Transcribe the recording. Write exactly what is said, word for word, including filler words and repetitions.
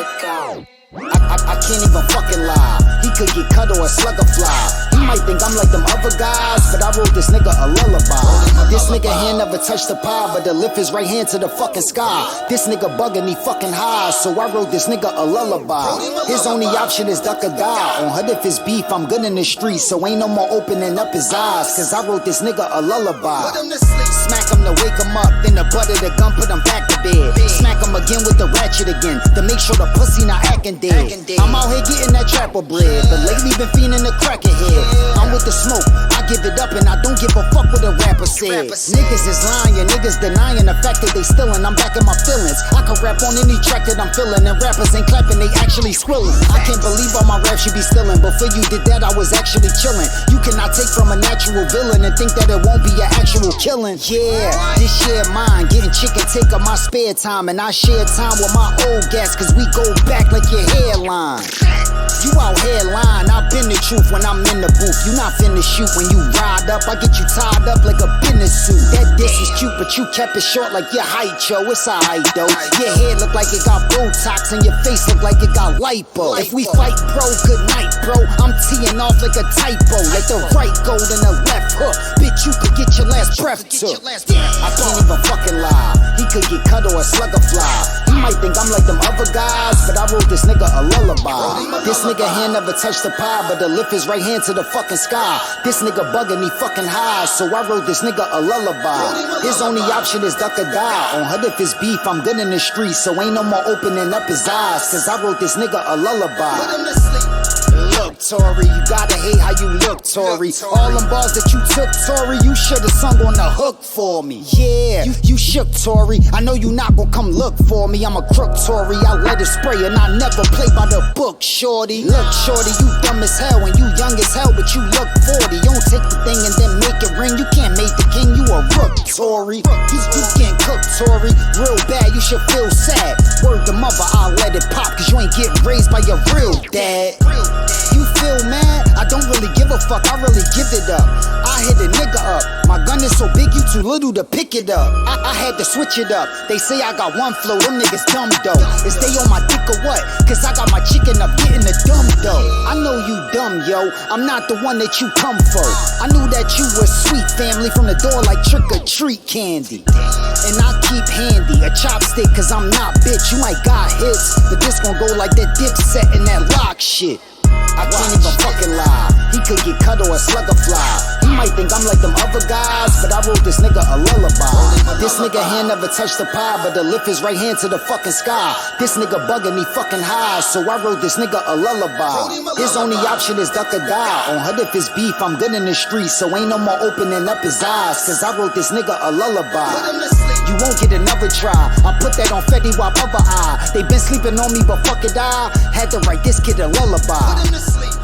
I, I, I can't even fucking lie. He could get cut or a slugger fly. He might think I'm like them other guys, but I wrote this nigga a lullaby. This nigga hand never touched the pie, but to lift his right hand to the fucking sky. This nigga bugging, he fucking high, so I wrote this nigga a lullaby. His only option is duck or die. On Hood if it's beef, I'm good in the streets, so ain't no more opening up his eyes, cause I wrote this nigga a lullaby. Smack him to wake him up, then the butt of the gun put him back to bed. Smack him again with the ratchet again, to make sure the pussy not acting dead. I'm out here getting that trapper bread, but lately been fiending the crackhead. I'm with the smoke, I give it up and I don't give a fuck what a rapper said. Niggas is lying, niggas denying the fact that they stealing. I'm back in my feelings, I can rap on any track that I'm feeling, and rappers ain't clapping, they actually squilling. I can't believe all my raps should be stealing, but for you did that I was actually chilling. You cannot take from a natural villain and think that it won't be an actual killing. Yeah, this shit mine, getting chicken take up my spare time, and I share time with my old gas, cause we go back like your hairline. You out here lying, I've been the truth when I'm in the booth. You not finna shoot when you ride up, I get you tied up like a business suit. That diss was cute, but you kept it short like your height, yo. It's alright though. Your head look like it got Botox and your face look like it got lipo. If we fight, bro, good night, bro. I'm teeing off like a typo. Let the right go, then the left hook. Bitch, you could get your last breath took. I can't even fucking lie. He could get cut or a slugger fly. He might think I'm like them other guys, but I wrote this nigga a lullaby. This nigga hand never touched the pie, but to lift his right hand to the fucking sky. This nigga bugging, he fucking high, so I wrote this nigga a lullaby. His only option is duck or die. On Hood if it's beef, I'm good in the streets, so ain't no more opening up his eyes, cause I wrote this nigga a lullaby. Look, Tory, you gotta hate how you look, Tory. All them bars that you took, Tory, you should've sung on the hook for me. Yeah, you, you shook, Tory. I know you not gon' come look for me. I'm a crook, Tory. I let it spray and I never play by the book, shorty. Look, shorty, you dumb as hell and you young as hell, but you look forty. You don't take the thing and then make it ring. You can't make the king, you a rook, Tory. You, you can't cook, Tory. Real bad, you should feel sad. Word to mother, I'll let it pop, cause you ain't getting raised by your real dad. You feel mad? I don't really give a fuck, I really give it up. I hit a nigga up. My gun is so big, you too little to pick it up. I, I had to switch it up. They say I got one flow, them niggas dumb though. Is they on my dick or what? Cause I got my chicken up getting the dumb dough. I know you dumb, yo. I'm not the one that you come for. I knew that you were sweet family from the door like trick or treat candy. And I keep handy a chopstick cause I'm not bitch. You might got hits, but this gon' go like that Dipset and that lock shit. I can't even fucking lie. He could get cut or a slugger fly. He might think I'm like them other guys, but I wrote this nigga a lullaby. This nigga hand never touched the pie, but to lift his right hand to the fucking sky. This nigga bugging, he fucking high, so I wrote this nigga a lullaby. His only option is duck or die. On Hood if it's beef, I'm good in the streets, so ain't no more opening up his eyes, cause I wrote this nigga a lullaby. You won't get another try. I put that on Fetty Wap other eye. They been sleeping on me, but fuck it, I had to write this kid a lullaby.